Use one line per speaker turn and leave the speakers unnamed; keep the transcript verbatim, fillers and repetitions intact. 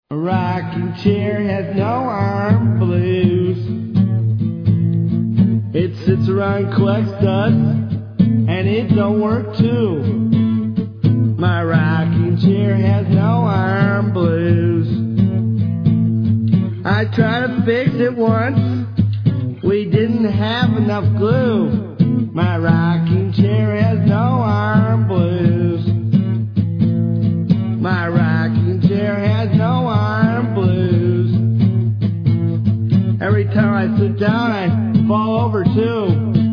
A rocking chair has no arm blues. It sits around, collects dust, and it don't work too. My rocking chair has no arm blues. I tried to fix it once, we didn't have enough glue. My rocking chair has no arm blues. My rocking chair has no arm blues. Every time I sit down I fall over too.